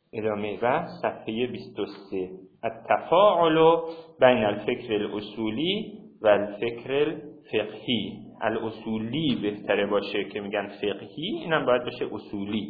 ادامه بحث صفحه 23. التفاعل بین الفکر الاصولی و الفکر الفقهی. الاصولی بهتره باشه که میگن فقهی، اینم باید باشه اصولی.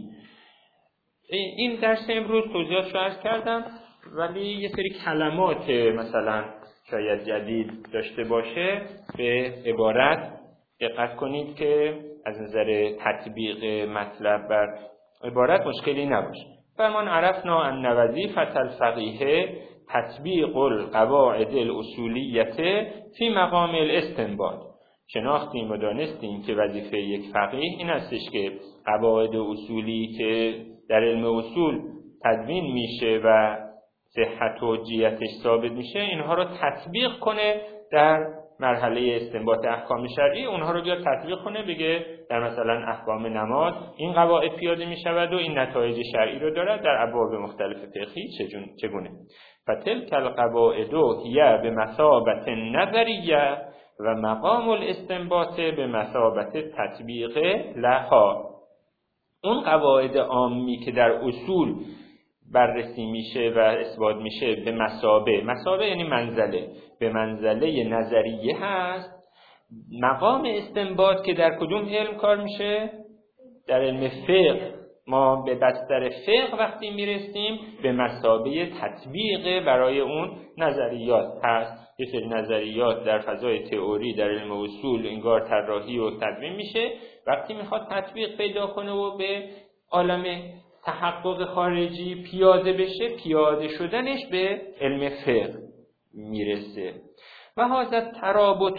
این درس امروز توضیحاتش رو عرض کردم، ولی یه سری کلمات مثلا شاید جدید داشته باشه به عبارت دقت کنید که از نظر تطبیق مطلب بر عبارت مشکلی نباشه. فرمان عرفنا ان وظیفة الفقیه تطبیق القواعد الاصولیه فی مقام الاستنباط. شناختیم و دانستیم که وظیفه یک فقیه این هستش که قواعد اصولی که در علم اصول تدوین میشه و صحت و حجیتش ثابت میشه اینها رو تطبیق کنه در مرحله استنباط احکام شرعی، اونها رو بیاد تطبیق کنه، بگه در مثلا احکام نماز این قواعد پیاده میشود و این نتایج شرعی رو دارد در ابواب مختلف فقهی چگونه. فتلک القواعد هی بمثابة نظریه و مقام الاستنباط بمثابة تطبیق لها. اون قواعد عامی که در اصول بررسی میشه و اثبات میشه به مثابه یعنی منزله، به منزله نظریه هست. مقام استنباط که در کدوم علم کار میشه؟ در علم فقه. ما به بستر فقه وقتی میرسیم به مثابه تطبیق برای اون نظریات هست. یه سری نظریات در فضای تئوری در علم اصول انگار طراحی و تدوین میشه، وقتی میخواد تطبیق پیدا کنه و به عالم تحقق خارجی پیاده بشه، پیاده شدنش به علم فقه میرسه. و هذا الترابط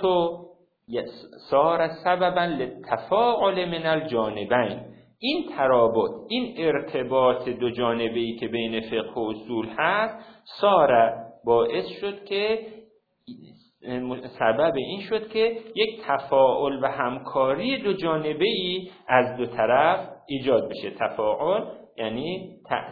صار سببا للتفاعل من الجانبین. این ترابط، این ارتباط دو جانبه‌ای که بین فقه و اصول هست، باعث شد که سبب این شد که یک تفاعل و همکاری دو جانبه‌ای از دو طرف ایجاد بشه. تفاعل یعنی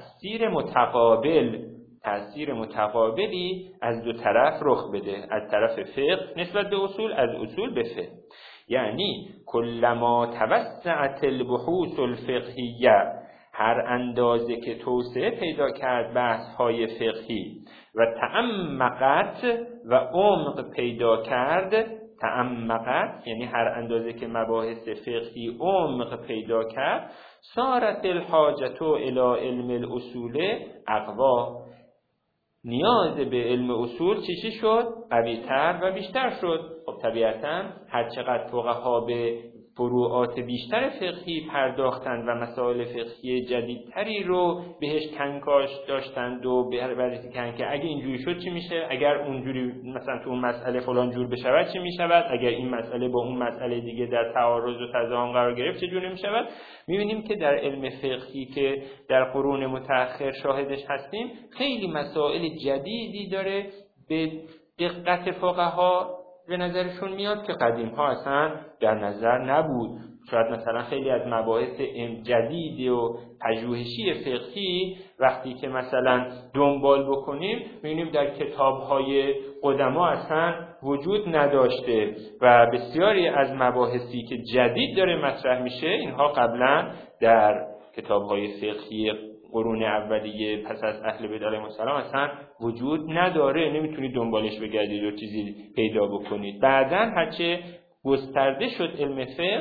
تأثیر متقابلی از دو طرف رخ بده، از طرف فقه نسبت به اصول، از اصول به فقه. یعنی کلما توسعت البحوث الفقهیه، هر اندازه که توسعه پیدا کرد بحث‌های فقهی و تعمقت و عمق پیدا کرد، تعمقت یعنی هر اندازه که مباحث فقهی عمق پیدا کرد، صارت الحاجة الی علم الاصول اقوا. نیاز به علم اصول چی شد؟ قوی‌تر و بیشتر شد. خب طبیعتاً هر چقدر فقها به فروعات بیشتر فقهی پرداختند و مسائل فقهی جدیدتری رو بهش کنکاش داشتند و بررسی کردند که اگه اینجوری شد چی میشه، اگر اونجوری مثلا تو اون مسئله فلان جور بشود چی میشود، اگر این مسئله با اون مسئله دیگه در تعارض و تضاد قرار گرفت چه جوری میشود. میبینیم که در علم فقهی که در قرون متأخر شاهدش هستیم خیلی مسائل جدیدی داره به دقت فقها به نظرشون میاد که قدیم ها اصلا در نظر نبود. شاید مثلا خیلی از مباحث جدید و پژوهشی فقهی وقتی که مثلا دنبال بکنیم می‌بینیم در کتاب‌های قدما اصلا وجود نداشته و بسیاری از مباحثی که جدید داره مطرح میشه اینها قبلا در کتاب‌های فقهی قرون اولیه پس از اهل بیت علیهم السلام اصلا وجود نداره، نمیتونید دنبالش بگردید و چیزی پیدا بکنید. بعداً هرچه گسترده شد علم فقه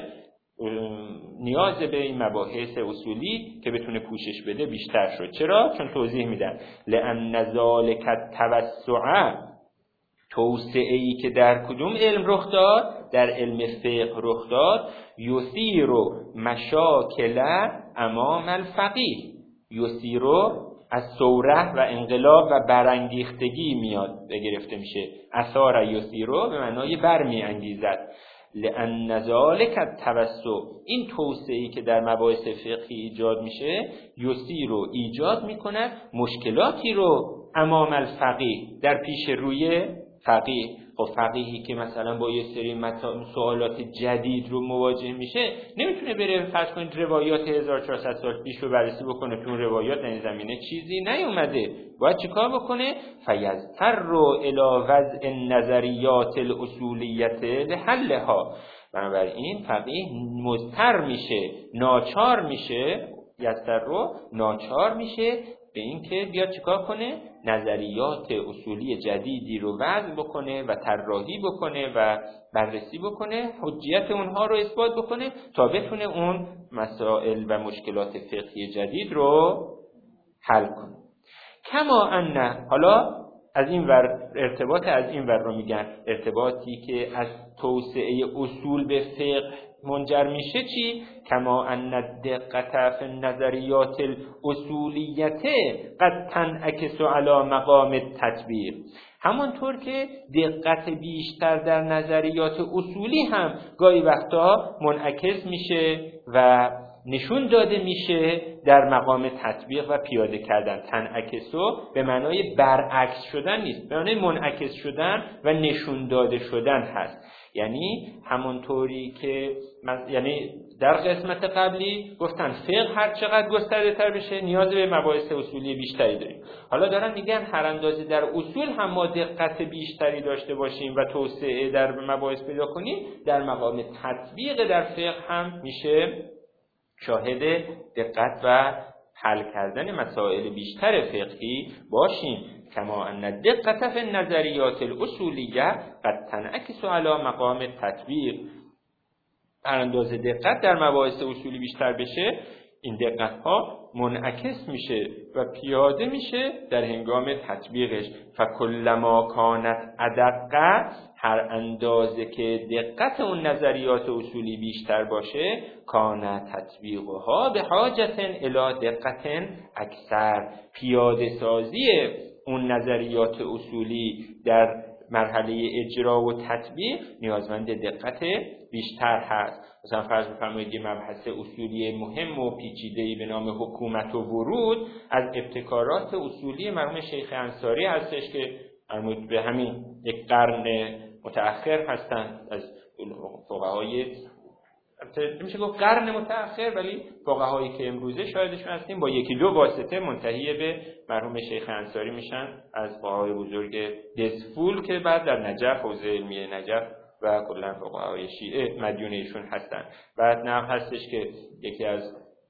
نیاز به این مباحث اصولی که بتونه پوشش بده بیشتر شد. چرا؟ چون توضیح میدن لأن ذلک التوسع، توسعه‌ای که در کدوم علم رخ داد؟ در علم فقه رخ داد. یثیر مشاکل امام الفقیه، یثیرو از ثوره و انقلاب و برانگیختگی میاد گرفته میشه. اثار یثیرو به معنای برمی انگیزد. لأن ذلک التوسع، این توسعه‌ای که در مباحث فقهی ایجاد میشه یثیرو ایجاد میکنه مشکلاتی رو امام الفقیه، در پیش روی فقیه. خب فقیهی که مثلا با یه سری سوالات جدید رو مواجه میشه نمیتونه بره فرض کنید روایات 1400 سال پیش رو بررسی بکنه، تو اون روایات در این زمینه چیزی نیومده. باید چیکار بکنه؟ فیضطر الی وضع النظریات الاصولیه لحلها. بنابراین فقیه مضطر میشه، ناچار میشه، یضطر ناچار میشه به این که بیاد چیکار کنه؟ نظریات اصولی جدیدی رو وضع بکنه و طراحی بکنه و بررسی بکنه، حجیت اونها رو اثبات بکنه تا بتونه اون مسائل و مشکلات فقهی جدید رو حل کنه. کما ان، حالا از این ور ارتباط از این ور رو میگن، ارتباطی که از توسعه اصول به فقه منجر میشه چی؟ کما ان دقت فی النظریات الاصولیت قد تنعکس علی مقام التطبیق. همانطور که دقت بیشتر در نظریات اصولی هم گاهی وقتا منعکس میشه و نشون داده میشه در مقام تطبیق و پیاده کردن. تنعکسو به معنای برعکس شدن نیست، به معنای منعکس شدن و نشون داده شدن هست. یعنی همونطوری که یعنی در قسمت قبلی گفتن فقه هر چقدر گسترده تر بشه نیاز به مباحث اصولی بیشتری داریم. حالا دارن میگن هر اندازه در اصول هم ما دقت بیشتری داشته باشیم و توسعه در مباحث پیدا کنیم، در مقام تطبیق در فقه هم میشه شاهد دقت و حل کردن مسائل بیشتر فقهی باشیم. کما ان دقت فی النظریات الاصولیه قد تنعکس علی مقام التطبیق. هر اندازه دقت در مباحث اصولی بیشتر بشه، این دقت ها منعکس میشه و پیاده میشه در هنگام تطبیقش. فکلما کانت ادق، هر اندازه که دقت اون نظریات اصولی بیشتر باشه، کان تطبیقها به حاجت الی دقت اکثر. پیاده سازی اون نظریات اصولی در مرحله اجرا و تطبیق نیازمند دقت بیشتر هست. مثلا فرض بفرمایید یه مبحث اصولی مهم و پیچیده‌ای به نام حکومت و ورود از ابتکارات اصولی مرحوم شیخ انصاری هستش که مربوط به همین یک قرن متأخر هستند، از فقهای میشه گفت قرن متأخر، ولی فقهایی که امروزه شاهدشون هستیم با یکی دو واسطه منتهی به مرحوم شیخ انصاری میشن، از فقهای بزرگ دسفول که بعد در نجف حوزه علمی نجف و کلا فقهای شیعه مدیون ایشون هستن. بعد نقل هستش که یکی از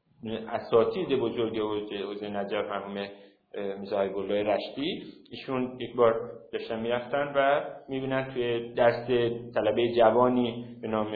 اساتید بزرگ حوزه نجف مرحوم میرزا حبیب الله رشتی، ایشون یک بار داشتن میرفتن و میبینن توی درس طلبه جوانی به نام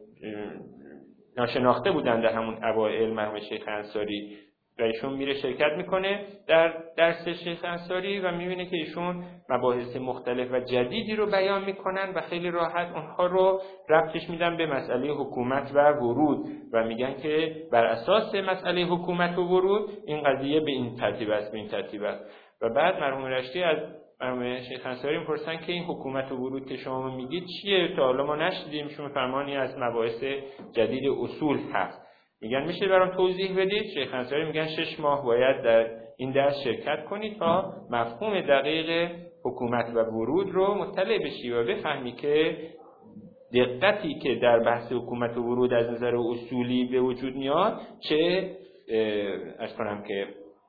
ناشناخته بودن در همون اوایل مرحوم شیخ انصاری و ایشون میره شرکت میکنه در درس شیخ انصاری و میبینه که ایشون مباحث مختلف و جدیدی رو بیان میکنن و خیلی راحت اونها رو ربطش میدن به مسئله حکومت و ورود و میگن که بر اساس مسئله حکومت و ورود این قضیه به این ترتیب است، به این ترتیب است. و بعد مرحوم رشتی از مرحوم شیخ انصاری میپرسن که این حکومت و ورود که شما میگید چیه؟ تا حالا ما نشدیم، شما فرمانی از مباحث جدید اصول هست. میگن میشه برام توضیح بدید؟ شیخ انصاری میگن 6 ماه باید در این درس شرکت کنید تا مفهوم دقیق حکومت و ورود رو مطلع بشی و بفهمی که دقتی که در بحث حکومت و ورود از نظر اصولی به وجود میاد چه از کنم که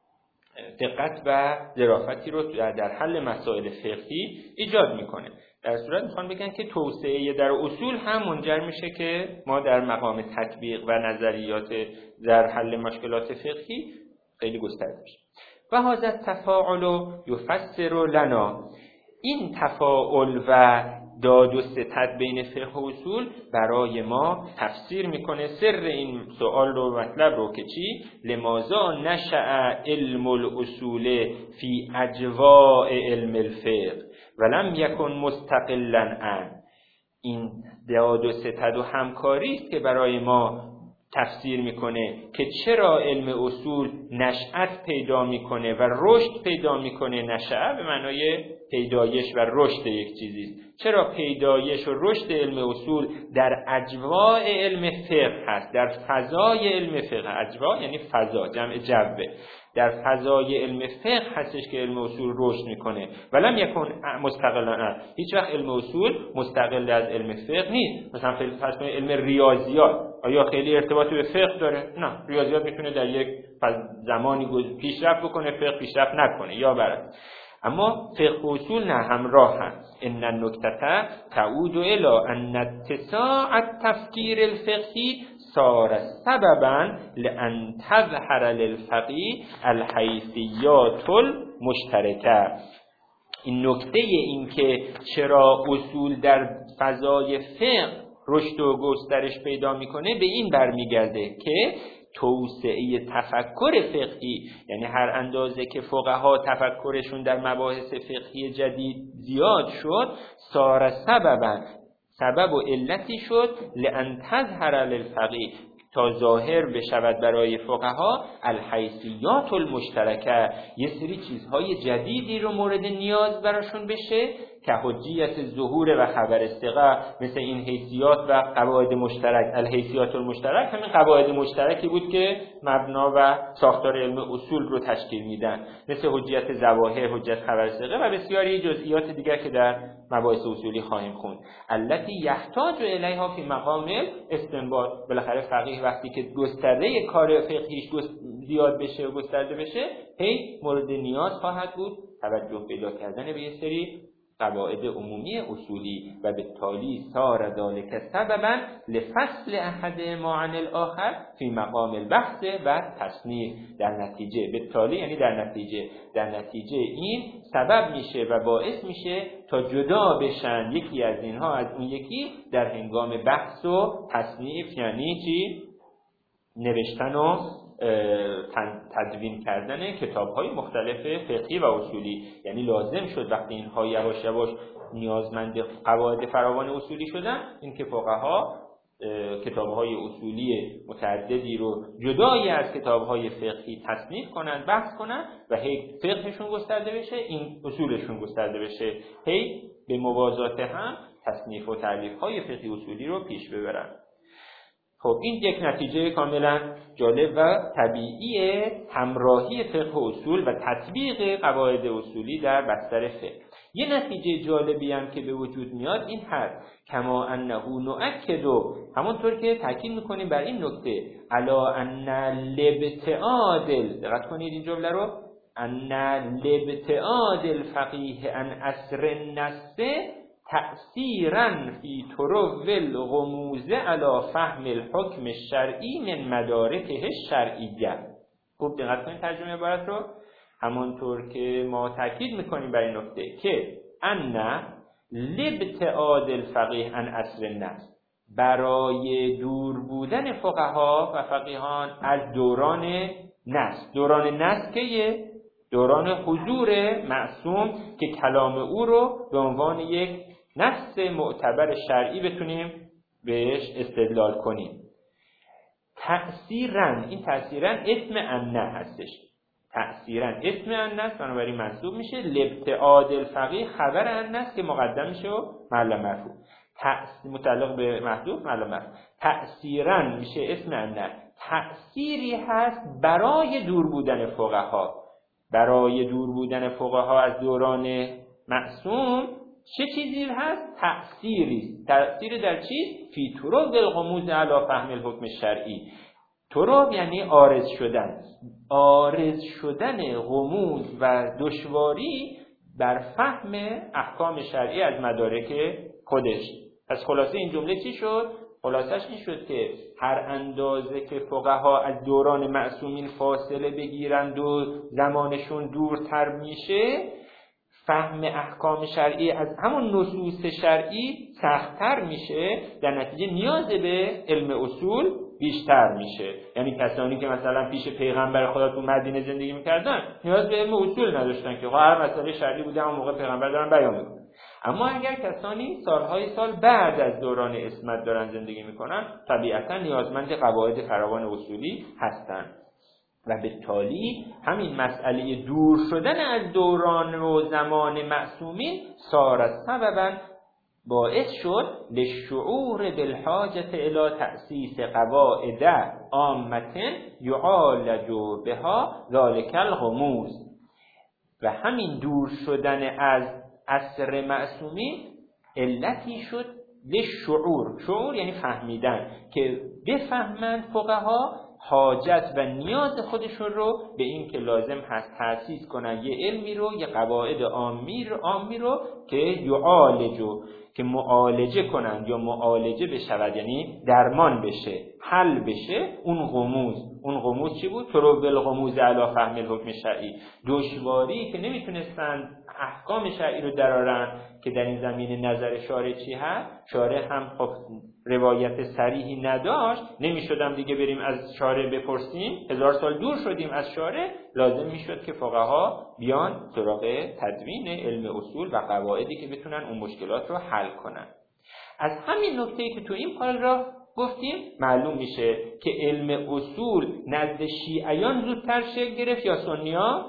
دقت و ظرافتی رو در حل مسائل فقهی ایجاد میکنه. در صورت میخوان بگن که توسعه در اصول هم منجر میشه که ما در مقام تطبیق و نظریات در حل مشکلات فقهی خیلی گسترده بشه. و هذا التفاعل یفسر لنا، این تفاعل و داد و ستد بین فقه و اصول برای ما تفسیر میکنه سر این سوال رو، مطلب رو که چی؟ لماذا نشأ علم الاصول فی اجواء علم الفقه ولم یکن مستقلا عن. این داد و ستد و همکاری است که برای ما تفسیر میکنه که چرا علم اصول نشأت پیدا میکنه و رشد پیدا میکنه. نشأت به معنای پیدایش و رشد یک چیزی است. چرا پیدایش و رشد علم اصول در اجواء علم فقه هست، در فضای علم فقه. اجواء یعنی فضا، جمع جوه. در فضای علم فقه هستش که علم اصول رشد میکنه. ولم یکن مستقلا، هیچ وقت علم اصول مستقل از علم فقه نیست. مثلا فرض کنید علم ریاضیات آیا خیلی ارتباط به فقه داره؟ نه، ریاضیات میتونه در یک زمانی پیشرفت بکنه، فقه پیشرفت نکنه یا برعکس. اما فقه و اصول نه، همراه هم. ان النکته تعود الی ان اتساع التفکیر الفقهی صار سببا لان تظهر للفقیه الحیثیات المشترکه. این نکته این که چرا اصول در فضای فقه رشد و گسترش پیدا میکنه به این برمیگرده که توسعه تفکر فقهی، یعنی هر اندازه که فقها تفکرشون در مباحث فقهی جدید زیاد شد، صار سبب و علتی شد لان تظهر للفقیه، تا ظاهر بشود برای فقها الحیثیات المشترکه، یه سری چیزهای جدیدی رو مورد نیاز براشون بشه که حجیت ظهور و خبر الثقه، مثل این حیثیات و قواعد مشترک. الحیثیات المشترک همین قواعد مشترکی بود که مبنا و ساختار علم اصول رو تشکیل میدن، مثل حجیت ظواهر، حجیت خبر الثقه و بسیاری جزئیات دیگر که در مباحث اصولی خواهیم خوند. التي یحتاج الیها فی مقام استنباط. بالاخره فقیه وقتی که گسترده کار فقهیش زیاد بشه و گسترده بشه، هی مورد نیاز خواهد بود توجه پیدا کردن به یه سری قواعد عمومی اصولی و بالتالي صار ذلك سببا لفصل احدهما عن الاخر فی مقام البحث و تصنیف. در نتیجه بالتالي یعنی در نتیجه این سبب میشه و باعث میشه تا جدا بشن یکی از اینها از اون یکی در هنگام بحث و تصنیف، یعنی چی؟ نوشتن و تدوین کردن کتاب‌های مختلف فقهی و اصولی. یعنی لازم شد وقتی اینها یواش یواش نیازمند قواعد فراوان اصولی شدن، این که فقها کتاب‌های اصولی متعددی رو جدای از کتاب‌های فقهی تصنیف کنن، بحث کنن و هی فقهشون گسترده بشه، این اصولشون گسترده بشه، هی به موازات هم تصنیف و تألیف‌های فقهی اصولی رو پیش ببرن. خب این یک نتیجه کاملا جالب و طبیعی همراهی فقه و اصول و تطبیق قواعد اصولی در بستر فقه. یه نتیجه جالبی هم که به وجود میاد این هست کما انه نؤکد، همونطور که تاکید میکنیم بر این نکته، علا ان الابتعاد، دقت کنید این جمله رو، ان الابتعاد الفقیه عن اثر النص تأثیراً فی طرق الغموض علی فهم الحکم الشرعی من مدارکه الشرعیه. خوب دقت کنید ترجمه عبارت رو. همانطور که ما تاکید میکنیم بر این نکته که ان لابتعاد الفقیه عن اصل النص، برای دور بودن فقها و فقیهان از دوران نص. دوران نص که دوران حضور معصوم که کلام او رو به عنوان یک نص معتبر شرعی بتونیم بهش استدلال کنیم. تأثیراً، این تأثیراً اسم ان هستش، تأثیراً اسم ان است، بنابراین منصوب میشه. لابتعاد الفقیه خبر ان است که مقدم میشه و معلم مرفوع، متعلق به محذوف معلم مرفوع. تأثیراً میشه اسم ان، تأثیری هست برای دور بودن فقها، برای دور بودن فقها از دوران معصوم. چه چیزی هست؟ تأثیری. تأثیر در چی؟ فی طرق الغموض علی فهم الحکم الشرعی. طرق یعنی عارض شدن، عارض شدن غموض و دشواری بر فهم احکام شرعی از مدارک خودش. پس خلاصه این جمله چی شد؟ خلاصش این شد که هر اندازه که فقها از دوران معصومین فاصله بگیرند و زمانشون دورتر میشه، فهم احکام شرعی از همون نصوص شرعی سخت‌تر میشه، در نتیجه نیاز به علم اصول بیشتر میشه. یعنی کسانی که مثلا پیش پیغمبر خدا تو مدینه زندگی میکردن نیاز به علم اصول نداشتن که هر مسئله شرعی بوده همون موقع پیغمبر دارن بیان میکنن. اما اگر کسانی سالهای سال بعد از دوران عصمت دارن زندگی میکنن، طبیعتا نیازمند قواعد فراوان اصولی هستن و بالتالي همین مسئله دور شدن از دوران و زمان معصومین صار سببا، باعث شد للشعور بالحاجة الى تأسیس قواعد عامة یعالج بها ذلك الغموض. و همین دور شدن از عصر معصومین علتی شد للشعور، شعور یعنی فهمیدن، که بفهمند فقها حاجت و نیاز خودشون رو به این که لازم هست تأسیس کنن یه علمی رو، یه قواعد عامی رو که یعالجو، که معالجه کنن یا معالجه بشود، یعنی درمان بشه، حل بشه اون غموز چی بود؟ طرق الغموز علی فهم الحکم شرعی، دشواری که نمیتونستن احکام شرعی رو درارن که در این زمینه نظر شارع چی هست. شارع هم خب روایت صریحی نداشت، نمیشدم دیگه بریم از شارع بپرسیم، 1000 سال دور شدیم از شارع، لازم میشد که فقها بیان سراغ تدوین علم اصول و قواعدی که بتونن اون مشکلات رو حل کنن. از همین نکته‌ای که تو این پاراگراف گفتیم معلوم میشه که علم اصول نزد شیعیان زودتر شکل گرفت یا سنی‌ها؟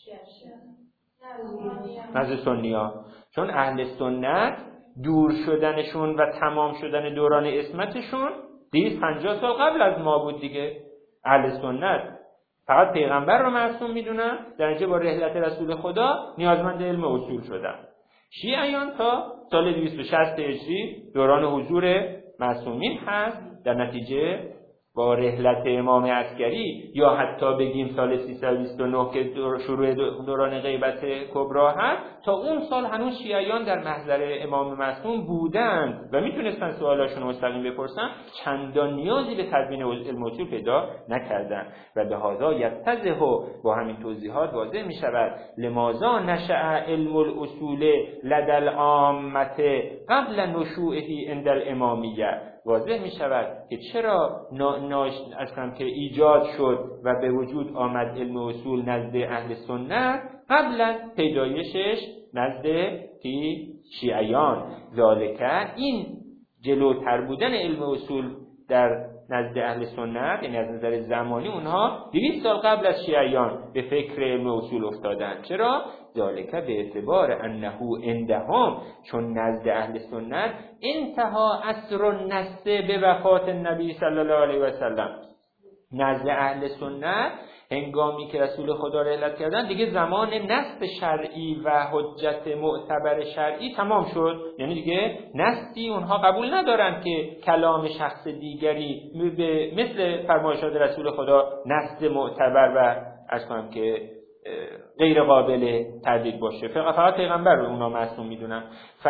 نزد سنی‌ها، چون اهل سنت دور شدنشون و تمام شدن دوران عصمتشون 250 سال قبل از ما بود دیگه. اهل سنت فقط پیغمبر رو معصوم میدونن، در نتیجه با رحلت رسول خدا نیازمند علم اصول شدن. شیعیان تا سال 260 هجری دوران حضور معصومین هست، در نتیجه با رحلت امام عسکری یا حتی بگیم سال 329 که شروع دوران غیبت کبرا هست، تا اون سال هنوز شیعیان در محضر امام معصوم بودند و میتونستن سوالاشون مستقیم بپرسن، چندان نیازی به تدوین علم اصول پیدا نکردن. و به هذا یتضح، با همین توضیحات واضح میشود لماذا نشأ علم الاصول لدى العامة قبل نشوئه عند الامامیه، واضح می شود که چرا که ایجاد شد و به وجود آمد علم اصول نزد اهل سنت قبل از پیدایشش نزد شیعیان. ذالک، این جلوتر بودن علم اصول در نزد اهل سنت، یعنی از نظر زمانی اونها 200 سال قبل از شیعیان به فکر علم اصول افتادن. چرا؟ ذالک به اعتبار انه عندهم، چون نزد اهل سنت انتها عصر النص به وفات النبی صلی الله علیه و سلم، نزد اهل سنت هنگامی که رسول خدا رحلت کردن دیگه زمان نص شرعی و حجت معتبر شرعی تمام شد، یعنی دیگه نصی اونها قبول ندارن که کلام شخص دیگری مثل فرمایشات رسول خدا نص معتبر و از کنم که غیر قابل تردید باشه، فقط پیغمبر رو اونا معصوم میدونن.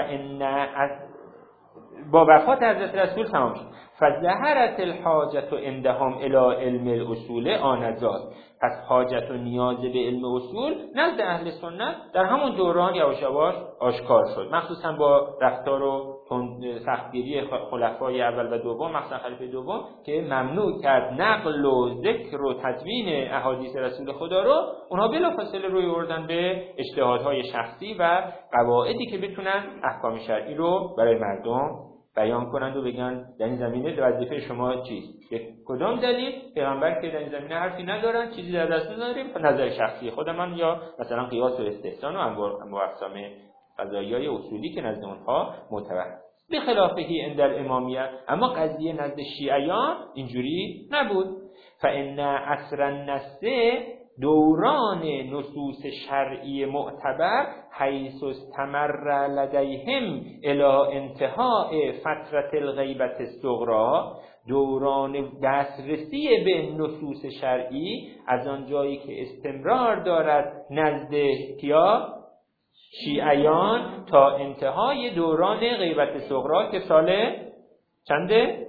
با وفات حضرت رسول تمام شد. فظهرت الحاجت عندهم الی علم الاصول آنذاک، پس حاجت و نیاز به علم اصول نزد اهل سنت در همون دوران یواش یواش آشکار شد، مخصوصا با رفتار و سختگیری خلفای اول و دوم، مخصوصا خلیفه دوم که ممنوع کرد نقل و ذکر و تدوین احادیث رسول خدا رو، اونها بلافاصله روی آوردن به اجتهادهای شخصی و قواعدی که بتونن احکام شرعی رو برای مردم بیان کنند و بگن در این زمینه وظیفه شما چیست، که کدام دلیل پیغمبر که در این زمینه حرفی ندارن، چیزی در دست نداریم، نظر شخصی خودمان یا مثلا قیاس و استحسان و انواع اقسام قضایای اصولی که نزد اونها معتبر. به خلافه عند الامامیه، اما قضیه نزد شیعیان اینجوری نبود. فان عصر النص، دوران نصوص شرعی معتبر، حیث استمر لدیهم الی انتهاء فترة الغیبة الصغری، دوران دسترسی به نصوص شرعی از آن جایی که استمرار دارد نزد کیا؟ شیعیان، تا انتهای دوران غیبت صغری که سال چنده؟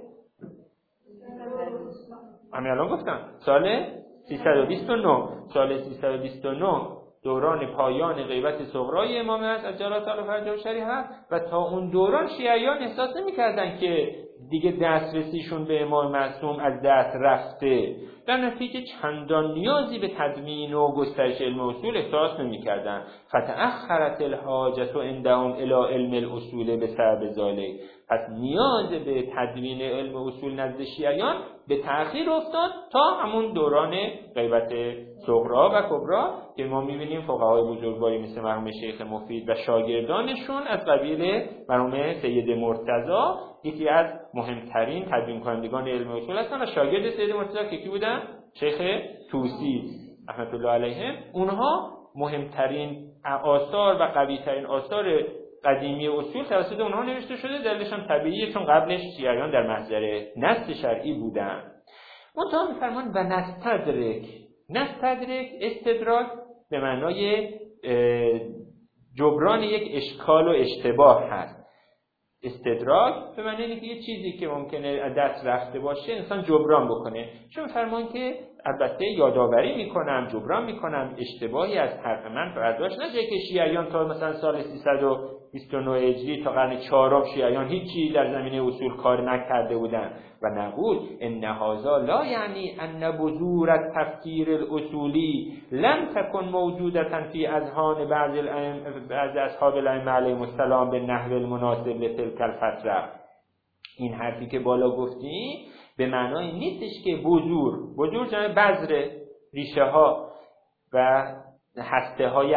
همین الان گفتم سال 329. سال 329 دوران پایان غیبت صغرای امام هست از جلال تعالی فرجه و شریف هست، و تا اون دوران شیعیان احساس نمی‌کردن که دیگه دسترسیشون به امام معصوم از دست رفته، در نتیجه چندان نیازی به تدوین و گسترش علم اصول احساس نمی‌کردن. فتأخرت الحاجت عندهم الی علم الاصول بسبب ذلک، پس نیاز به تدوین علم اصول نزد شیعیان به تأخیر افتاد تا همون دوران غیبت صغرا و کبرا که ما می‌بینیم فقهای بزرگواری مثل مرحوم شیخ مفید و شاگردانشون از قبیل مرحوم سید مرتضی، یکی از مهمترین تدوین کنندگان علم اصول هستن، و شاگرد سید مرتضی که کی بودن؟ شیخ طوسی رحمت الله علیهم. اونها مهمترین آثار و قوی‌ترین آثار قدیمی اصول توسط اونها نوشته شده، دلیلش هم طبیعیه چون قبلش شیعیان در محضر نص شرعی بودن. منتها میفرمان و نستدرک استدراک به معنای جبران یک اشکال و اشتباه هست. استدراک به معنی اینه که یه چیزی که ممکنه از دست رفته باشه انسان جبران بکنه. چون فرمان که البته یادآوری میکنم، جبران میکنم، اشتباهی از حرف من برداشت نشه که شیعیان تا مثلا سال 329 هجری تا قرن 4 شیعیان هیچی در زمینه اصول کار نکرده بودن و نقول ان هذا لا یعنی ان بذور التفکیر الاصولی لم تكن موجوده فی اذهان بعض اصحاب الائمه علیهم السلام به نحو المناسب لتلک الفتره. این حرفی که بالا گفتیم به معنای نیستش که بذور جمع بذر، ریشه ها و هسته های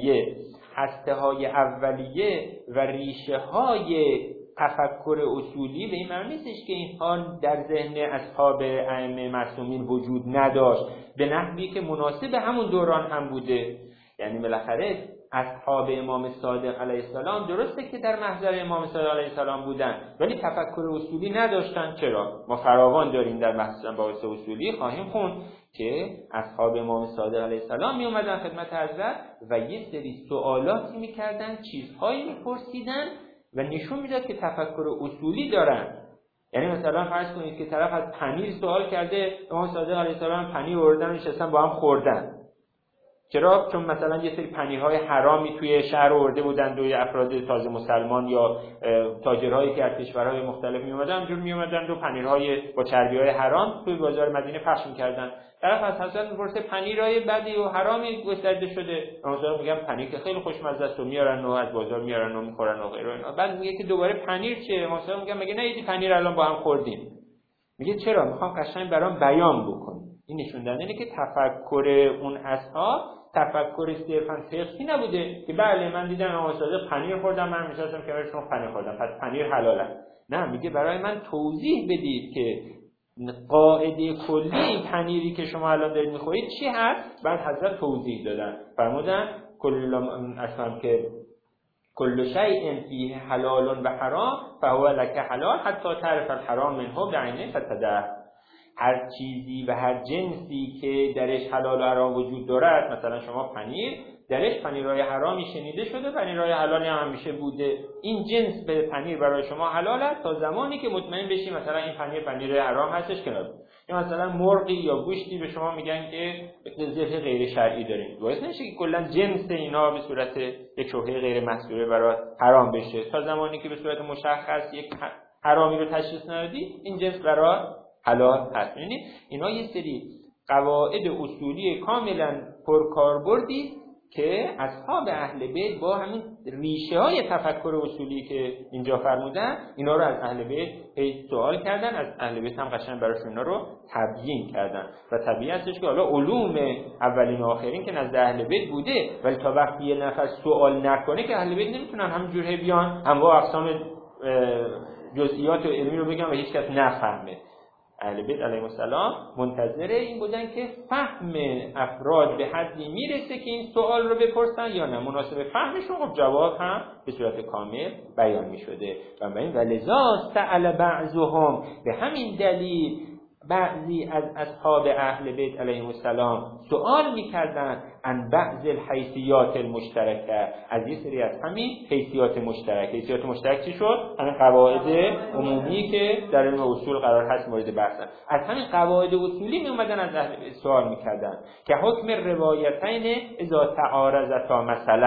اولیه و ریشه های تفکر اصولی به این معنی نیستش که اینها در ذهن اصحاب ائمه معصومین وجود نداشت به نحوی که مناسب همون دوران هم بوده. یعنی بالاخره اصحاب امام صادق علیه السلام درسته که در محضر امام صادق علیه السلام بودن ولی تفکر اصولی نداشتن. چرا؟ ما فراوان داریم در بحث اصولی خواهیم خوند که اصحاب امام صادق علیه السلام می اومدن خدمت حضرت و یه سری سوالاتی میکردن، چیزهایی میپرسیدن و نشون میداد که تفکر اصولی دارن. یعنی مثلا فرض کنید که طرف از پنیر سوال کرده، امام صادق علیه السلام پنیر آوردن نشستن با هم خوردن. چرا؟ چون مثلا یه سری پنیرهای حرامی توی شهر آورده بودن و افراد تازه مسلمان یا تاجرهایی که از کشورهای مختلف میومدن اونجور میومدن و پنیرهای با چربیهای حرام توی بازار مدینه پخش میکردن. طرف از حضرت میپرسه پنیرهای بدی و حرامی گسترده شده، مثلا میگم پنیر که خیلی خوشمزه است و میارن و از بازار میارن و میخورن و غیره اینا. بعد میگه که دوباره پنیر چیه؟ مثلا میگم مگه نه یه پنیر الان با هم خوردیم. میگه چرا؟ میخوام قشنگ برام بیان بکنم. این نشون دادن اینه که تفکر اون اصحاب تفکر صرفاً فقهی نبوده که بله من دیدم امام صادق پنیر خوردم، من نشستم کنارشون پنیر خوردم پس پنیر حلاله. نه، میگه برای من توضیح بدید که قاعده کلی پنیری که شما الان دارید میخورید چی هست؟ بعد حضرت توضیح دادن، فرمودن کل شیء فیه حلال و حرام فهو لک حلال حتی تعرف الحرام منه بعینه فتدع. هر چیزی و هر جنسی که درش حلال و حرام وجود دارد، مثلا شما پنیر درش پنیرهای حرامی شنیده شده، پنیرهای حلالی هم همیشه بوده، این جنس به پنیر برای شما حلال است تا زمانی که مطمئن بشی مثلا این پنیر حرام هستش کنار. یا مثلا مرغی یا گوشتی به شما میگن که ذبح غیر شرعی داریم، باعث نشه که کلا جنس اینا به صورت یک شبهه غیر محصوره برای حرام بشه. تا زمانی که به صورت مشخص یک حرامی رو تشخیص ندادی این جنس برای حلال هست. یعنی اینا یه سری قواعد اصولی کاملا پرکاربردی که اصحاب اهل بیت با همین ریشه های تفکر اصولی که اینجا فرمودن اینا رو از اهل بیت سوال کردن، از اهل بیت هم قشنگ براشون اینا رو تبیین کردن و طبیعی هستش که حالا علوم اولین و آخرین که نزد اهل بیت بوده ولی تا وقتی یه نفر سوال نکنه که اهل بیت نمیتونن همینجور بیان انواع اقسام جزئیات و علمی رو بگن و هیچ کس نفهمه. اهل بیت علیهم السلام منتظر این بودن که فهم افراد به حدی میرسه که این سوال رو بپرسن یا نه، مناسب فهمشون خب جواب هم به صورت کامل بیان میشده. و لذا سأل بعضهم، به همین دلیل بعضی از اصحاب اهل بیت علیهم السلام سوال میکردن عن بعض الحیثیات المشترکه، از یه سری از همین حیثیات مشترک. حیثیات مشترک چی شد؟ همین قواعد عمومی که در علم اصول قرار هست مورد بحثن. از همین قواعد اصولی می اومدن از اهل بیت سوال میکردن که حکم روایتین اذا تعارضتا،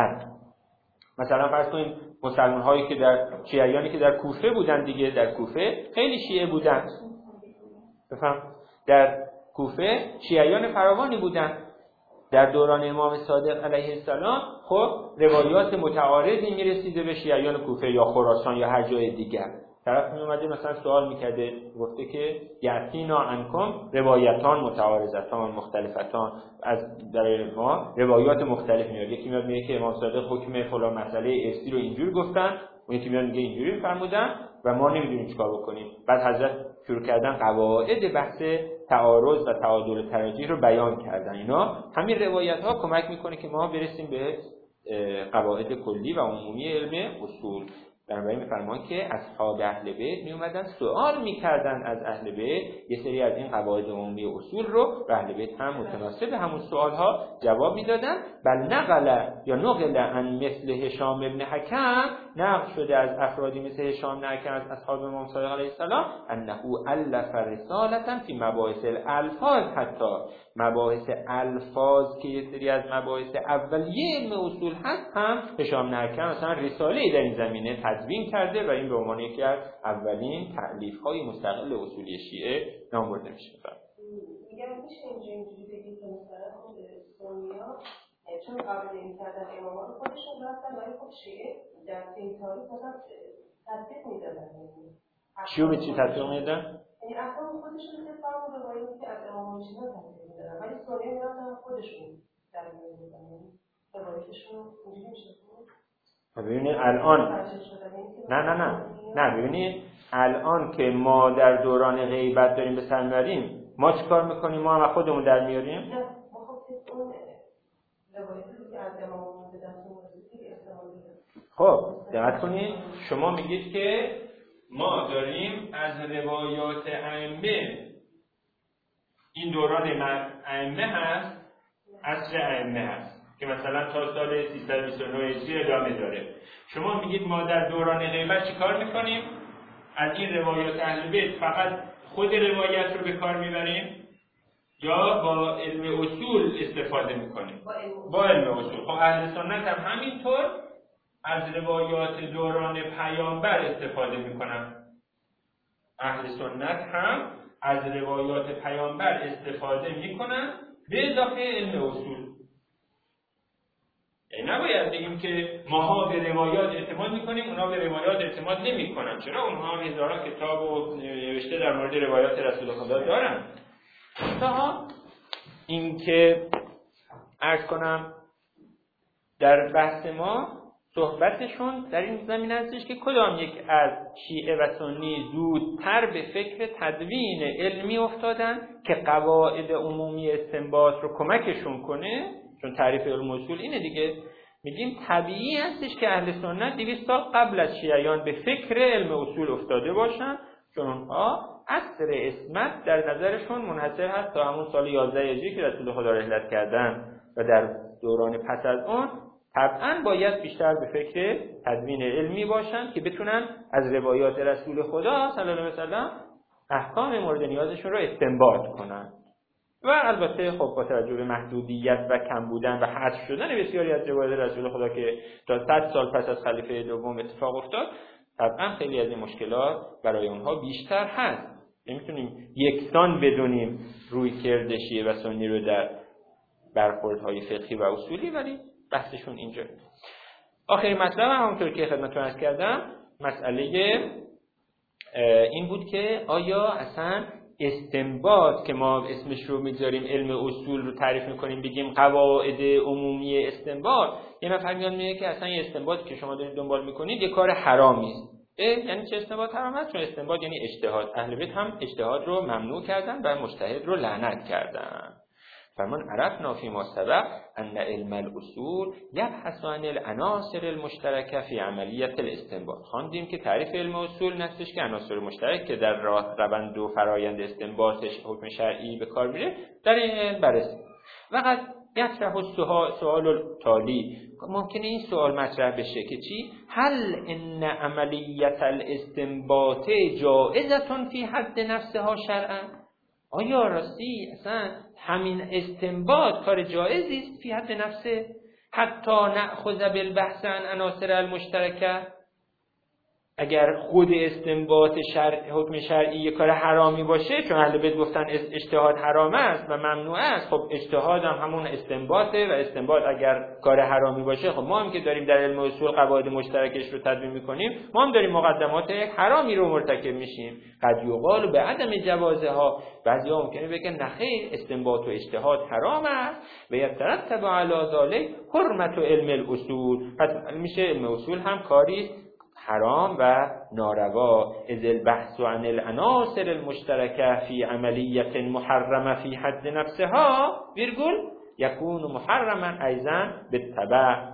مثلا فرض کنید مسلمان هایی که در شیعیانی که در کوفه بودن دیگه، در کوفه خیلی شیعه بودن، بفهم در کوفه شیعیان فراوانی بودن در دوران امام صادق علیه السلام. خب روایات متعارضی میرسیده به شیعیان کوفه یا خراسان یا هر جای دیگر. طرف میومده مثلا سوال میکرده، گفته که یاتینا عنکم روایتان متعارضتان مختلفتان، از در ما روایات مختلف میاد. یکی میاد میگه که امام صادق حکم فلان مسئله ارثی رو اینجوری گفتن، اون یکی میاد میگه اینجوری فرمودن و ما نمیدونیم چیکار بکنیم. بعد حضرت شروع کردن قواعد بحث تعارض و تعادل و تراجیح رو بیان کردن. اینا همین روایت ها کمک میکنه که ما برسیم به قواعد کلی و عمومی علم اصول. بنابراین می‌فرمان که اصحاب اهل بیت میومدن سوال میکردن از اهل بیت یه سری از این قواعد عمومی اصول رو، و اهل بیت هم متناسب همون سوالها جواب میدادن. بل نقل عن مثل هشام ابن حکم، نقل شده از افرادی مثل هشام ابن حکم از اصحاب امام صادق علیه السلام، انه الف رسالة فی مباحث الالفاظ، حتی مباحث الفاظ که یه سری از مباحث اولیه علم اصول هست هم هشام ابن حکم مثلا رساله‌ای در این زمینه تدوین کرده و این به عنوان یکی از اولین تألیف‌های مستقل اصولی شیعه نام برده میشه. میگم میشه اینجوری بگید که مثلا خود سنی‌ها چون قبل این کردن اماما رو خودشون رفتن ولی خب شیعه در این تاریخ مثلا تطبیق میدادن. چیو به چی تطبیق میدادن؟ یعنی اصلا خودشون که فرمون روایتی که از اماما میشیدن تطبیق میدادن ولی سنی‌ها میرفتن خودشون تطبیق میدادن. روایتشون اینجوری میشه. ببینید الان نه ببینید الان که ما در دوران غیبت داریم به سر میاریم، ما چیکار میکنیم؟ ما هم خودمون در میاریم؟ نه ما خب اون روایتی که از امام به دست خب دقت کنید، شما میگید که ما داریم از روایات ائمه، این دوران ائمه هست، عصر ائمه هست که مثلا تا سال 329 هجری ادامه داره. شما میگید ما در دوران غیبت چی کار میکنیم؟ از این روایات اهل بیت فقط خود روایت رو به کار میبریم یا با علم اصول استفاده میکنیم؟ با علم اصول. خب اهل سنت هم همینطور از روایات دوران پیامبر استفاده میکنن. اهل سنت هم از روایات پیامبر استفاده میکنن به اضافه علم اصول. یعنی نباید بگیم که ماها به روایات اعتماد میکنیم اونا به روایات اعتماد نمیکنن. چرا؟ اونها هزاران کتاب و نوشته در مورد روایات رسول خدا دارن. تا این که عرض کنم در بحث ما صحبتشون در این زمینه هستش که کدام یک از شیعه و سنی زودتر به فکر تدوین علمی افتادن که قواعد عمومی استنباط رو کمکشون کنه. چون تعریف علم اصول اینه دیگه، میگیم طبیعی هستش که اهل سنت 200 سال قبل از شیعیان به فکر علم اصول افتاده باشن، چون اونها عصر عصمت در نظرشون منحصر هست تا همون سال 11 هجری که رسول خدا رحلت کردن و در دوران پس از اون طبعا باید بیشتر به فکر تدوین علمی باشن که بتونن از روایات رسول خدا صلی الله علیه و سلم احکام مورد نیازشون رو استنباط کنن. و البته خب با توجه به محدودیت و کم بودن و حذف شدن بسیاری از روایات رسول خدا که تا 100 سال پس از خلیفه دوم اتفاق افتاد، طبعا خیلی از این مشکلات برای اونها بیشتر هست. نمیتونیم یکسان بدونیم رویکرد شیعه و سنی رو در برخوردهای فقهی و اصولی، ولی بحثشون اینجا. آخرین مطلب همونطور که خدمتتون عرض کردم مسئله این بود که آیا اصلا استنباط که ما اسمش رو میذاریم علم اصول رو تعریف میکنیم بگیم قواعد عمومی استنباط، یه نفر میاد میگه که اصلا یه استنباطی که شما دارید دنبال میکنید یه کار حرامی است. یعنی چه استنباط حرام است؟ چون استنباط یعنی اجتهاد. اهل بیت هم اجتهاد رو ممنوع کردن و مجتهد رو لعنت کردن. فرمان عرفنا فيما سبق ان علم الاصول يبحث عن العناصر المشتركه في عمليه الاستنباط. خواندیم که تعریف علم اصول نستش که عناصر مشترک که در روند و فرایند استنباطش حکم شرعی به کار میره در این علم بررسی. وقت یطرح سوال التالی، ممکنه این سوال مطرح بشه که چی؟ هل ان عملیه الاستنباط جائزه فی حد نفسها شرعا؟ آیا راستی اصلا همین استنباط کار جایزی است فی حد نفسه؟ حتی نأخذ بالبحث عن عناصر المشترکه، اگر خود استنباط حکم شرعی کار حرامی باشه، چون اهل بیت گفتن اجتهاد حرام است و ممنوع است، خب اجتهاد هم همون استنباطه و استنباط اگر کار حرامی باشه، خب ما هم که داریم در علم اصول قواعد مشترکش رو تدوین میکنیم، ما هم داریم مقدمات یک حرامی رو مرتکب میشیم. قد یقال به عدم جوازها، بعضیا ممکنه بگن نخیر استنباط و اجتهاد حرام است و یترتب علی ذلک حرمت علم الاصول، پس میشه علم اصول هم کاری حرام و ناروا. اذ البحث عن العناصر المشتركه في عمليه محرمه في حد نفسها يكون محرما ايضا بالتبع.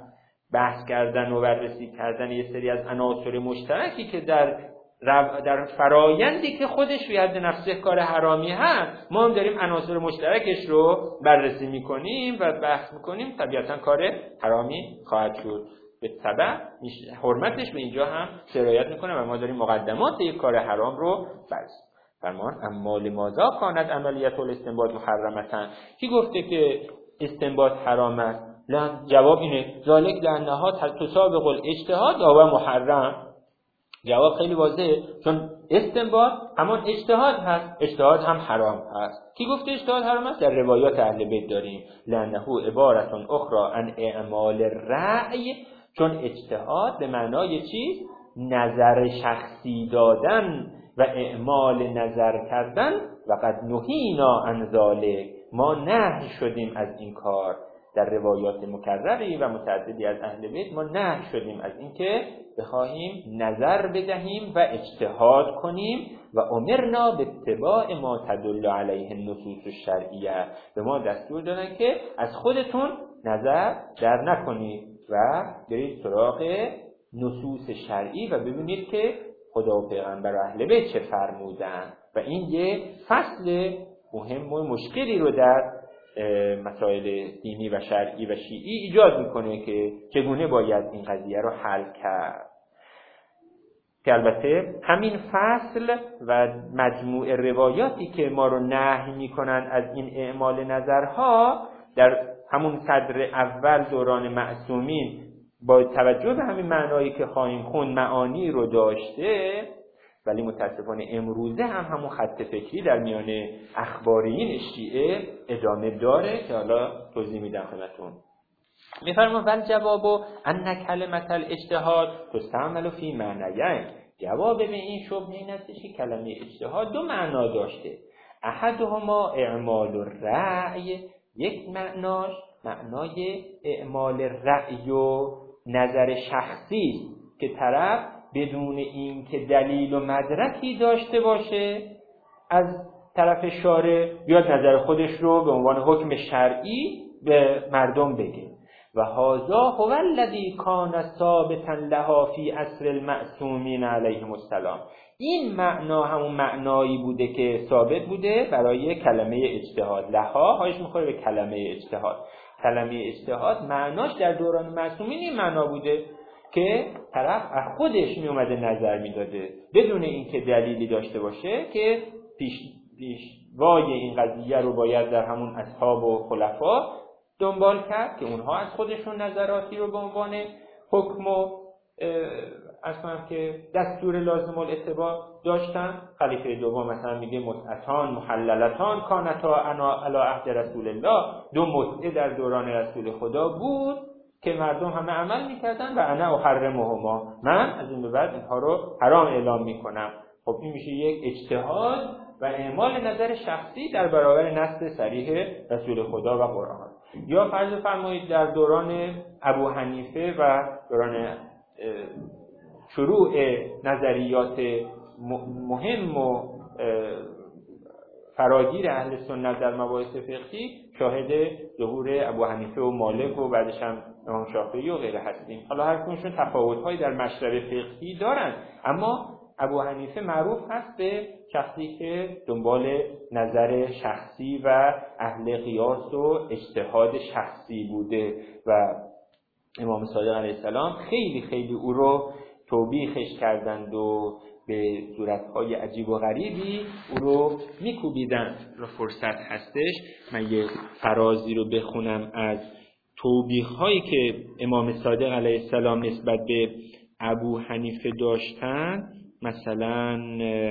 بحث کردن و بررسی کردن یه سری از عناصر مشترکی که در فرایندی که خودش فی حد نفسه کار حرامی هست، ما هم داریم عناصر مشترکش رو بررسی میکنیم و بحث میکنیم، طبیعتا کار حرامی خواهد شد. به تبع حرمتش به اینجا هم سرایت میکنه و ما داریم مقدمات یک کار حرام رو بررسی. فرمان اما لماذا کانت عملیت الاستنباط محرمتن، کی گفته که استنباط حرام است؟ جواب اینه ذالک لانها تسابق الاجتهاد و محرم. جواب خیلی واضحه، چون استنباط همان اجتهاد هست، اجتهاد هم حرام هست. کی گفته اجتهاد حرام است؟ در روایات اهل بیت داریم لانه عبارت اخرى عن اعمال الرأی، چون اجتهاد به معنای چیز؟ نظر شخصی دادن و اعمال نظر کردن. و قد نهینا عن ذلک، ما نهی شدیم از این کار. در روایات مکرری و متعددی از اهل بیت ما نهی شدیم از اینکه بخواهیم نظر بدهیم و اجتهاد کنیم و امرنا به اتباع ما تدل علیه النصوص الشرعیه، به ما دستور دادن که از خودتون نظر در نکنید و برید سراغ نصوص شرعی و ببینید که خدا و پیغمبر و اهل بیت چه فرمودن. و این یه فصل مهم و مشکلی رو در مسائل دینی و شرعی و شیعی ایجاد میکنه که چگونه باید این قضیه رو حل کرد. که البته همین فصل و مجموع روایاتی که ما رو نهی میکنن از این اعمال نظرها در همون صدر اول دوران معصومین با توجه به همین معنایی که خواهیم خوند معانی رو داشته، ولی متاسفانه امروزه هم همون خط فکری در میان اخبارین شیعه ادامه داره که حالا توضیح میدم خدمتتون. میفرمان ول جواب ان کلمه الاجتهاد تستعمل فی معنیین. جواب به این شبهه این است که کلمه اجتهاد دو معنا داشته. احدهما اعمال الرأی، یک معناش معنای اعمال رأی و نظر شخصی که طرف بدون این که دلیل و مدرکی داشته باشه از طرف شارع بیاد نظر خودش رو به عنوان حکم شرعی به مردم بگه. و هذا هو الذی کان ثابتا لها فی عصر المعصومین علیهم السلام. این معنا همون معنایی بوده که ثابت بوده برای کلمه اجتهاد. لها هایش میخوره به کلمه اجتهاد. کلمه اجتهاد معناش در دوران معصومین این معنا بوده که طرف از خودش می اومده نظر میداده بدون اینکه دلیلی داشته باشه که پیشوای این قضیه رو باید در همون اصحاب و خلفا دنبال کرد که اونها از خودشون نظراتی رو به عنوان حکم و اصلا که دستور لازم الاتباع داشتن. خلیفه دوم مثلا میگه متعتان محللتان کانتا انا علی عهد رسول الله، دو متعه در دوران رسول خدا بود که مردم همه عمل میکردن و انا احرمهما، من از این به بعد اینها رو حرام اعلام میکنم. خب این میشه یک اجتهاد و اعمال نظر شخصی در برابر نص صریح رسول خدا و قرآن. یا فرض فرمایید در دوران ابو حنیفه و دوران شروع نظریات مهم و فراگیر اهل سنت در مباحث فقهی شاهد ظهور ابو حنیفه و مالک و بعدش هم امام شافعی و غیره هستیم. حالا هر کدومشون تفاوت‌هایی در مشرب فقهی دارن، اما ابو حنیفه معروف هست به شخصی که دنبال نظر شخصی و اهل قیاس و اجتهاد شخصی بوده و امام صادق علیه السلام خیلی خیلی او رو توبیخش کردند و به صورتهای عجیب و غریبی او رو میکوبیدن. رو فرصت هستش من یه فرازی رو بخونم از توبیخ‌هایی که امام صادق علیه السلام نسبت به ابو حنیفه داشتن. مثلا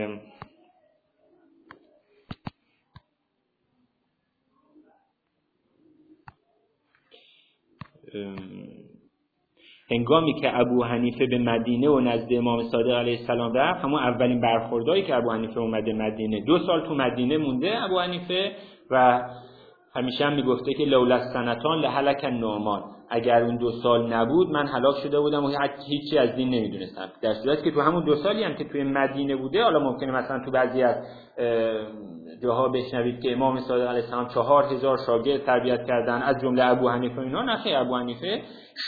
هنگامی که ابو حنیفه به مدینه و نزد امام صادق علیه السلام رفت، همون اولین برخوردایی که ابو حنیفه اومده مدینه، 2 سال تو مدینه مونده ابو حنیفه و همیشه هم میگفته که لولا السنتان لهلک النعمان، اگر اون 2 سال نبود من هلاک شده بودم و هیچی از دین نمیدونستم. در صورتی که تو همون 2 سالی هم که توی مدینه بوده، حالا ممکنه مثلا تو بعضی از جاها بشنوید که امام صادق علیه السلام 4000 شاگرد تربیت کردن، از جمله ابو حنیفه اینا. نخیر، ابو حنیفه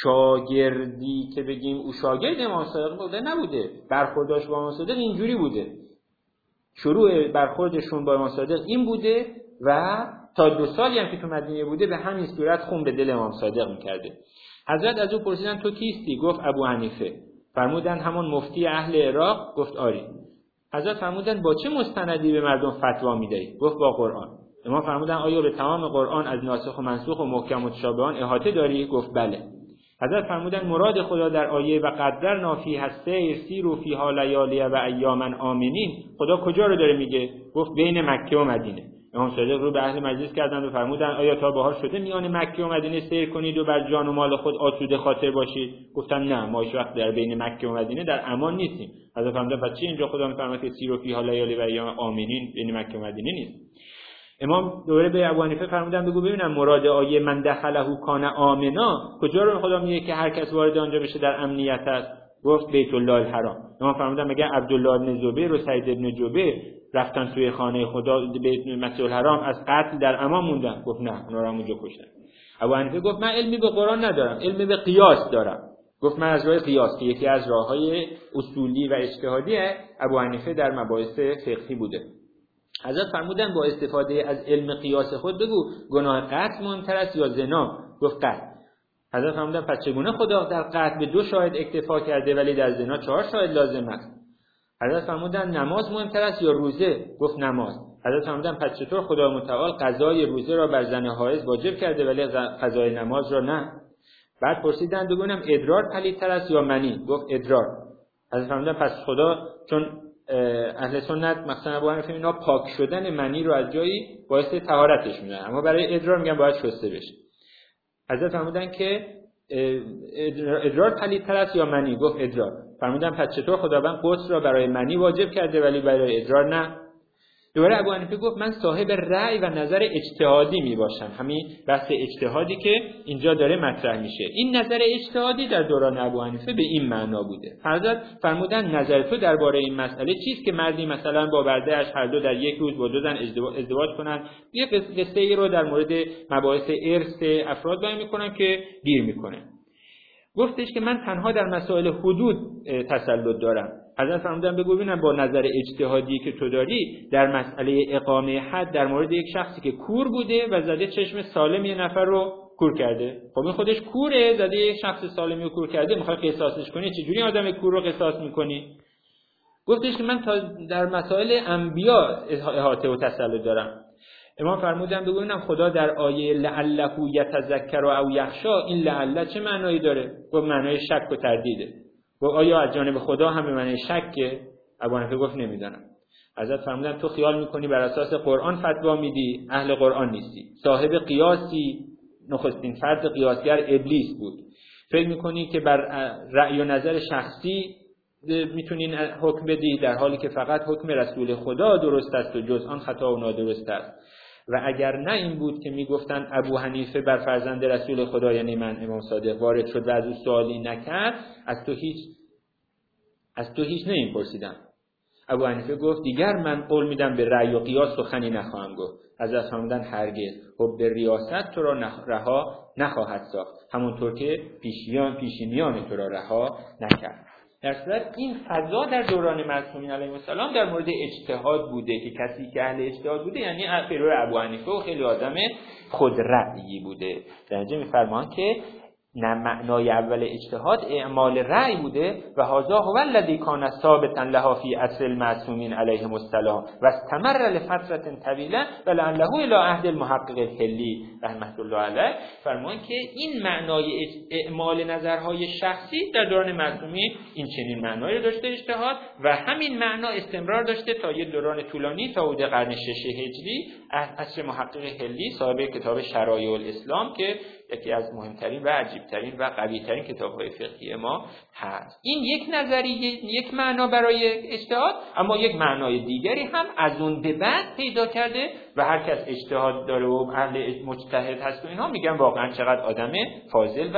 شاگردی که بگیم او شاگرد امام صادق بوده نبوده، برخوردش با امام صادق اینجوری بوده، شروع برخوردشون با امام صادق این بوده و تا 2 سالی هم که تو مدینه بوده به همین صورت خون به دل امام صادق می‌کرده. حضرت از او پرسیدن تو کیستی؟ گفت ابو حنیفه. فرمودن همون مفتی اهل عراق؟ گفت آری. حضرت فرمودن با چه مستندی به مردم فتوا میدهی؟ گفت با قرآن. امام فرمودن آیا به تمام قرآن از ناسخ و منسوخ و محکم و متشابهان احاطه داری؟ گفت بله. حضرت فرمودن مراد خدا در آیه و قدرنا فیها السیر سیروا فیها لیالی و ایاما آمنین، خدا کجا رو داره میگه؟ گفت بین مکه و مدینه. امام صادق رو به اهل مجلس کردند و فرمودن آیا تا بهار شده میان مکه و مدینه سیر کنید و بر جان و مال خود آسوده خاطر باشید؟ گفتن نه، ما هیچ وقت در بین مکه و مدینه در امان نیستیم. حضرت فرمودن پس چی اینجا خدا میفرماید که سیروا فیها لیالی و ایاما آمنین بین مکه و مدینه نیست؟ امام دوباره به ابو حنیفه فرمودن بگو ببینم مراد آیه من دخله کان آمنا کجا رو خدا میگه که هر کس وارد آنجا بشه در امنیت است؟ گفت بیت الله الحرام. امام فرمودن مگه عبدالله بن زبیر و سعید بن جبیر رفتن توی خانه خدا بیت مسجد الحرام از قتل در امان موندن؟ گفت نه، اونا رو اونجا کشتن. ابو حنیفه گفت من علمی به قرآن ندارم، علمی به قیاس دارم. گفت من از راه قیاس که یکی از راههای اصولی و اجتهادی ابو حنیفه در مباحث فقهی بوده. حضرت فرمودن با استفاده از علم قیاس خود بگو گناه قتل مهمتر است یا زنا؟ گفت قتل. حضرت فرمودن پس چگونه خدا در قتل به 2 شاهد اکتفا کرده ولی در زنا 4 شاهد لازم است؟ حضرت فرمودن نماز مهمتر است یا روزه؟ گفت نماز. حضرت فرمودن پس چطور خدا متعال قضای روزه را بر زن حائض واجب کرده ولی قضای نماز را نه؟ بعد پرسیدن بگونم ادرار پلیدتر است یا منی؟ گفت ادرار. حضرت فرمودن پس خدا چون اهل سنت مثلا ابو حنیفه اینا پاک شدن منی رو از جایی باعث طهارتش میدونن، اما برای ادرار میگن باید شسته بشه. حضرت فرمودن که ادرار پلیدتر است یا منی؟ گفت ادرار. فرمودن پس چطور خداوند غسل را برای منی واجب کرده ولی برای ادرار نه؟ دوباره ابو حنیفه گفت من صاحب رأی و نظر اجتهادی می باشم. همین بحث اجتهادی که اینجا داره مطرح میشه، این نظر اجتهادی در دوران ابو حنیفه به این معنا بوده. حضرت فرمودن نظر تو درباره این مسئله چیست که مردی مثلا با برده‌اش هر دو در یک روز با 2 زن ازدواج کنن؟ یه قصه ای رو در مورد مباحث ارث افراد بیان میکنن که گیر میکنه. گفتش که من تنها در مسائل حدود تسلط دارم. حضرت فرمودن بگو ببینم با نظر اجتهادی که تو داری در مسئله اقامه حد در مورد یک شخصی که کور بوده و زده چشم سالم یه نفر رو کور کرده، خب این خودش کوره، زده یک شخص سالمی رو کور کرده، میخوای قصاصش کنی، چجوری آدم کور رو قصاص میکنی؟ گفتش که من تا در مسائل انبیا احاطه و تسلط دارم. امام فرمودن بگو ببینم خدا در آیه لعله یتذکر او یخشی این لعله چه معنایی داره؟ گفت معنای شک و تردیده. گفت آیا از جانب خدا هم به معنی شکه؟ ابو حنیفه گفت نمیدونم. حضرت فرمودن تو خیال میکنی بر اساس قرآن فتوا میدی، اهل قرآن نیستی، صاحب قیاسی، نخستین فرد قیاسگر ابلیس بود. فکر میکنی که بر رأی و نظر شخصی میتونین حکم بدی در حالی که فقط حکم رسول خدا درست است و جز آن خطا و نادرست است. و اگر نه این بود که میگفتن ابو حنیفه بر فرزند رسول خدا یعنی من امام صادق وارد شد و از او سوالی نکرد، از تو هیچ نمیپرسیدم. ابو حنیفه گفت دیگر من قول میدم به رأی و قیاس سخنی نخواهم گفت. حضرت فرمودن هرگز، خب به ریاست تو را رها نخواهد ساخت، همونطور که پیشینیان تو را رها نکرد. در صورت این فضا در دوران معصومین علیهم السلام در مورد اجتهاد بوده که کسی که اهل اجتهاد بوده یعنی پیرو ابو حنیفه و خیلی آدم خود رأیی بوده. در اینجا میفرمان که نه معنای اول اجتهاد اعمال رأی بوده و هذا هو الذی کان ثابتا لها فی عصر المعصومین علیهم السلام و استمر لفتره طویله ولعله الی عهد المحقق الحلی رحمت الله علیه. فرمان که این معنای اعمال نظرهای شخصی در دوران معصومین این چنین معنایی رو داشته اجتهاد و همین معنا استمرار داشته تا یک دوران طولانی تا حدود قرن 6 هجری عصر محقق حلی صاحب کتاب شرایع الاسلام که یکی از مهمترین و عجیبترین و قویترین کتاب‌های فقهی ما هست. این یک نظریه، یک معنا برای اجتهاد، اما یک معنای دیگری هم از اون به بعد پیدا کرده و هر کس اجتهاد داره و اهل مجتهد هست و اینها میگن واقعا چقدر آدم فاضل و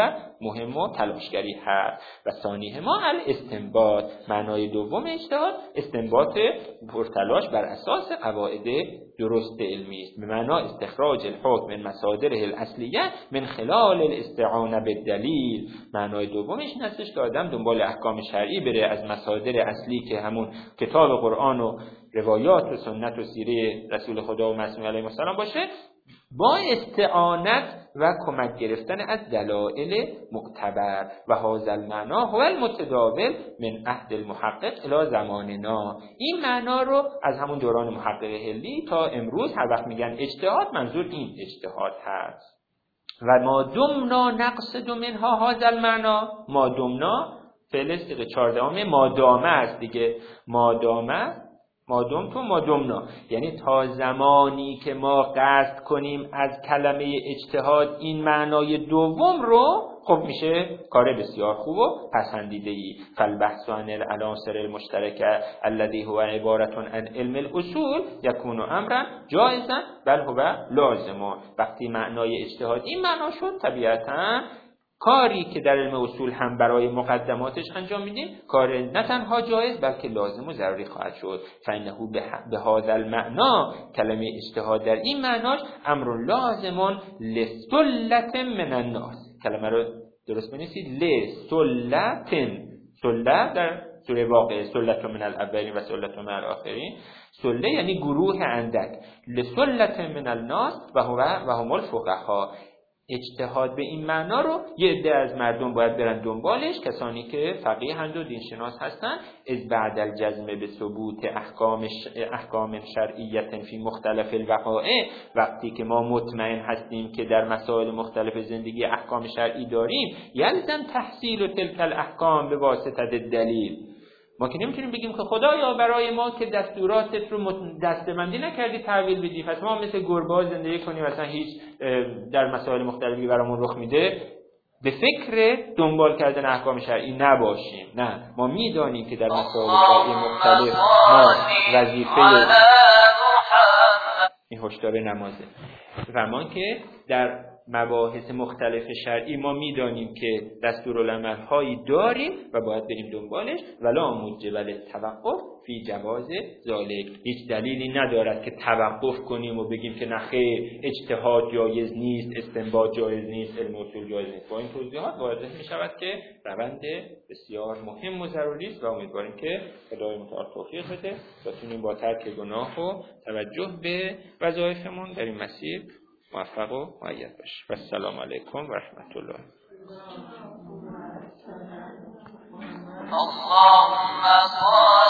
مهم و تلاشگری هست. و ثانیه ما الاستنباط، معنای دوم اجتهاد استنباط پرتلاش بر اساس قواعد درست علمی است، به معنا استخراج الحکم من مصادره الاصلیه من خلال الاستعانه بالدلیل. معنای دومش این هستش که آدم دنبال احکام شرعی بره از مصادر اصلی که همون کتاب قرآن و روایات و سنت و سیره رسول خدا و معصوم علیه السلام باشه، با استعانت و کمک گرفتن از دلایل معتبر. و هذا المعنی هو المتداول من عهد المحقق الی زماننا. این معنا رو از همون دوران محقق هلی تا امروز هر وقت میگن اجتهاد، منظور این اجتهاد هست. و ما دمنا نقصد منها هذا المعنی، ما دمنا فعل صیغه 14 مادامه است دیگه، مادامه مادم تو مادمنا، یعنی تا زمانی که ما قصد کنیم از کلمه اجتهاد این معنای دوم رو، خب میشه کار بسیار خوب و پسندیده‌ای. فالبحث عن العناصر المشترکه الذي هو عبارة عن علم الاصول يكون امرا جائزا بل هو لازم. وقتی معنای اجتهاد این معنا شد، طبیعتاً کاری که در علم اصول هم برای مقدماتش انجام میدیم کار نه تنها جایز بلکه لازم و ضروری خواهد شد. فانه به هذا المعنی، کلمه اجتهاد در این معناش امر لازم لسلة من الناس. کلمه رو درست بنویسید، لسلة، سله در سوره واقعه، سلة من الاولین و سلة من الاخرین. سله یعنی گروه اندک، لسلة من الناس و هم الفقهاء. اجتهاد به این معنا رو یه عده از مردم باید برن دنبالش، کسانی که فقیه هستند و دینشناس هستند. از بعد الجزم به ثبوت احکام شرعیت فی مختلف الوقائع، وقتی که ما مطمئن هستیم که در مسائل مختلف زندگی احکام شرعی داریم، یلزم تحصیل تلک الاحکام به واسطه دلیل. ما که نمیتونیم بگیم که خدایا برای ما که دستوراتت رو دستبندی نکردی تحویل بدی، پس ما مثل گربه‌ها زندگی کنیم، مثلا هیچ در مسائل مختلفی برامون رخ میده به فکر دنبال کردن احکام شرعی نباشیم. نه، ما میدانیم که در مسائل شرعی مختلف ما وظیفه این هشدار نمازه، فرمان که در مباحث مختلف شرعی ما میدانیم که دستورالعمل‌هایی داریم و باید بریم دنبالش. ولا موجب للتوقف فی جواز ذالک، هیچ دلیلی ندارد که توقف کنیم و بگیم که نخیر اجتهاد جایز نیست، استنباط جایز نیست، علم اصول جایز نیست. با این توضیحات واضح می شود که روند بسیار مهم و ضروری است و امیدواریم که خدای متعال توفیق بده بتونیم با ترک گناه و توجه به وظایفمون در این مسیر موفق و مؤید باشیم. و السلام علیکم و رحمت الله. اللهم